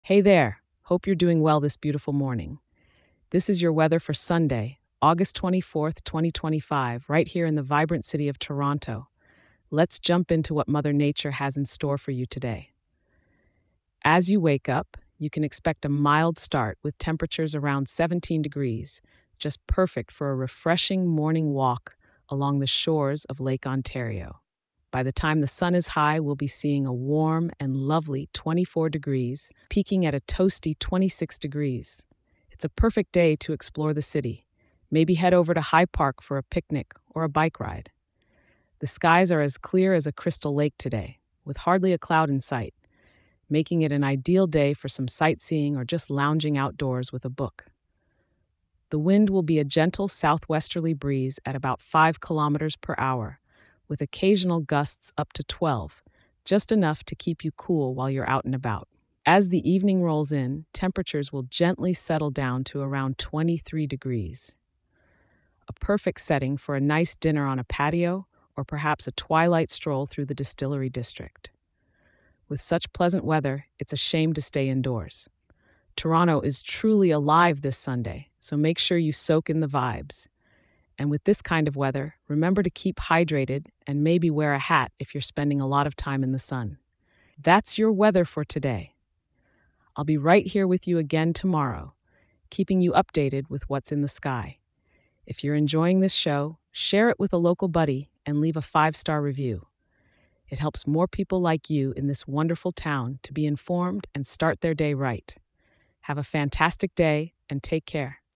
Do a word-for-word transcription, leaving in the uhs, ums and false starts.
Hey there. Hope you're doing well this beautiful morning. This is your weather for Sunday, August twenty-fourth, twenty twenty-five, right here in the vibrant city of Toronto. Let's jump into what Mother Nature has in store for you today. As you wake up, you can expect a mild start with temperatures around seventeen degrees, just perfect for a refreshing morning walk along the shores of Lake Ontario. By the time the sun is high, we'll be seeing a warm and lovely twenty-four degrees, peaking at a toasty twenty-six degrees. It's a perfect day to explore the city. Maybe head over to High Park for a picnic or a bike ride. The skies are as clear as a crystal lake today, with hardly a cloud in sight, making it an ideal day for some sightseeing or just lounging outdoors with a book. The wind will be a gentle southwesterly breeze at about five kilometers per hour, with occasional gusts up to twelve, just enough to keep you cool while you're out and about. As the evening rolls in, temperatures will gently settle down to around twenty-three degrees. A perfect setting for a nice dinner on a patio or perhaps a twilight stroll through the Distillery District. With such pleasant weather, it's a shame to stay indoors. Toronto is truly alive this Sunday, so make sure you soak in the vibes. And with this kind of weather, remember to keep hydrated and maybe wear a hat if you're spending a lot of time in the sun. That's your weather for today. I'll be right here with you again tomorrow, keeping you updated with what's in the sky. If you're enjoying this show, share it with a local buddy and leave a five-star review. It helps more people like you in this wonderful town to be informed and start their day right. Have a fantastic day and take care.